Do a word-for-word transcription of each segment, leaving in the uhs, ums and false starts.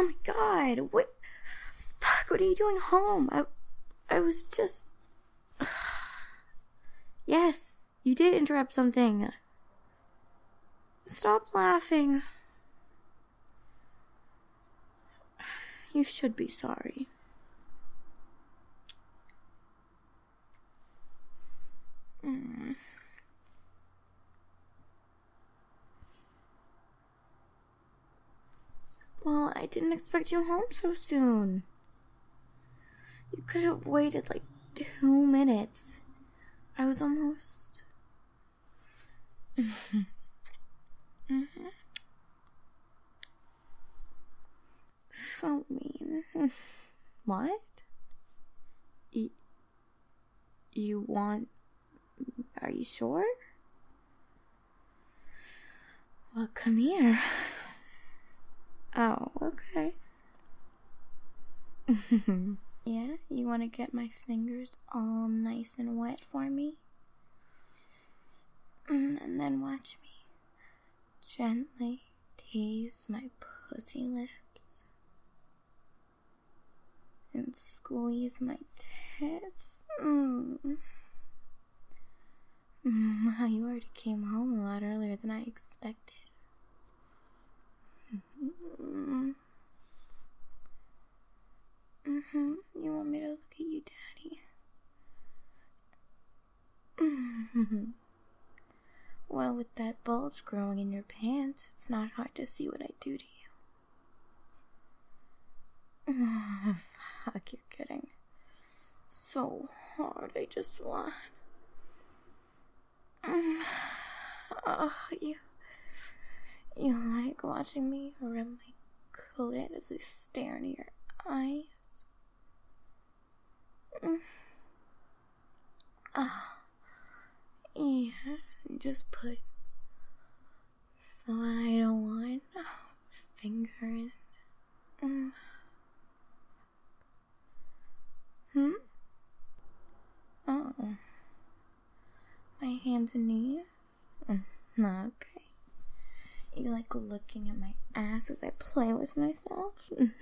Oh my god, what? Fuck, what are you doing home? I, I was just... Yes, you did interrupt something. Stop laughing. You should be sorry. Mm. Well, I didn't expect you home so soon. You could have waited like two minutes. I was almost... Mm-hmm. Mm-hmm. So mean. What? You, you want... Are you sure? Well, come here. Oh, okay. Yeah, you want to get my fingers all nice and wet for me? And then watch me gently tease my pussy lips and squeeze my tits. Mm. Mm, wow, you already came home a lot earlier than I expected. Mm-hmm. Mm-hmm. You want me to look at you, Daddy? Mm-hmm. Well, with that bulge growing in your pants, it's not hard to see what I do to you. Oh, fuck, you're kidding. So hard, I just want... Oh, you... You like watching me rub my clit as I stare into your eyes? Mm. Oh, yeah, just put slide one finger in. Mm. Hmm? Oh. My hands and knees? Mm. Okay. You like looking at my ass as I play with myself?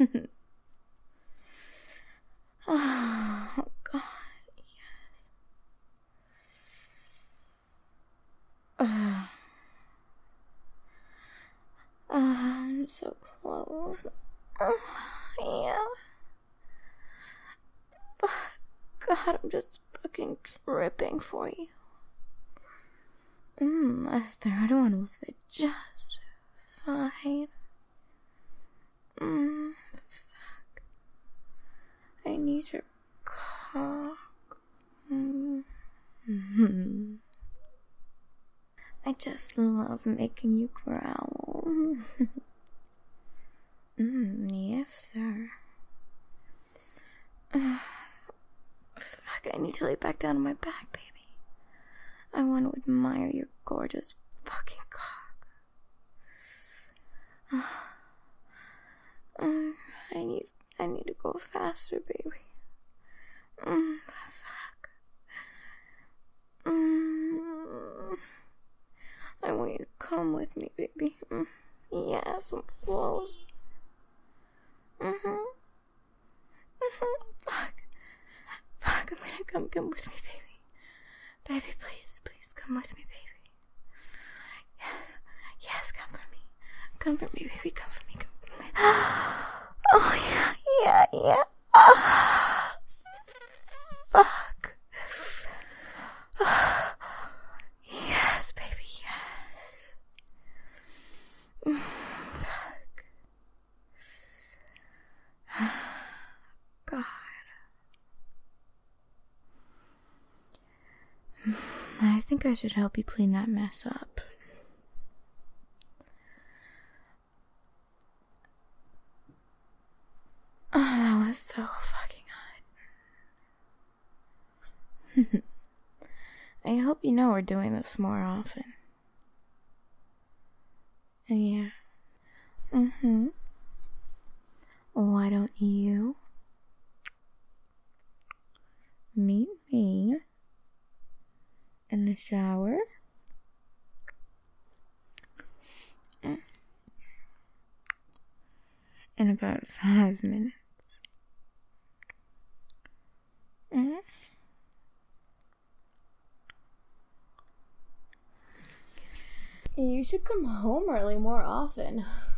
Oh, God, yes. Uh, uh, I'm so close. Uh, yeah. God, I'm just fucking dripping for you. Mmm, a third one will fit just fine. Mmm, fuck. I need your cock. Mm-hmm. I just love making you growl. Mmm, yes, sir. Uh, fuck, I need to lay back down on my back, baby. I want to admire your gorgeous fucking cock. Uh, um, I need, I need to go faster, baby. Mm, fuck. Mm, I want you to come with me, baby. Mm, yes, I'm close. Mm-hmm. Mm-hmm. Fuck. Fuck, I'm gonna come, come with me, baby. Baby, please, please, come with me, baby. Yes, yes, come for me. Come for me, baby, come for me, come for me. Oh, yeah, yeah, yeah. Oh, fuck. Oh, yes, baby, yes. Mm, fuck. God. I think I should help you clean that mess up. Oh, that was so fucking hot. I hope you know we're doing this more often. Yeah. Mm-hmm. Why don't you meet me in the shower? in about five minutes. Mm-hmm. You should come home early more often.